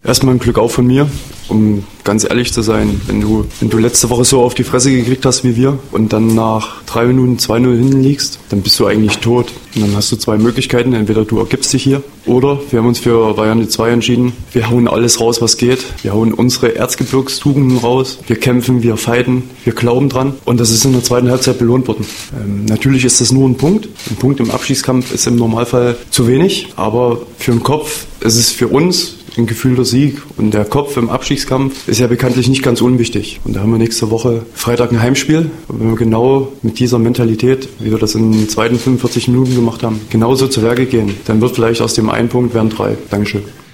Erstmal ein Glück auf von mir, um ganz ehrlich zu sein. Wenn du letzte Woche so auf die Fresse gekriegt hast wie wir und dann nach 3 Minuten 2-0 hinten liegst, dann bist du eigentlich tot. Und dann hast du 2 Möglichkeiten. Entweder du ergibst dich hier oder wir haben uns für Variante 2 entschieden. Wir hauen alles raus, was geht. Wir hauen unsere Erzgebirgstugenden raus. Wir kämpfen, wir fighten, wir glauben dran. Und das ist in der zweiten Halbzeit belohnt worden. Natürlich ist das nur ein Punkt. Ein Punkt im Abschießkampf ist im Normalfall zu wenig. Aber für den Kopf ist es für uns ein gefühlter Sieg. Und der Kopf im Abstiegskampf ist ja bekanntlich nicht ganz unwichtig. Und da haben wir nächste Woche Freitag ein Heimspiel. Und wenn wir genau mit dieser Mentalität, wie wir das in den zweiten 45 Minuten gemacht haben, genauso zu Werke gehen, dann wird vielleicht aus dem einen Punkt werden 3. Dankeschön.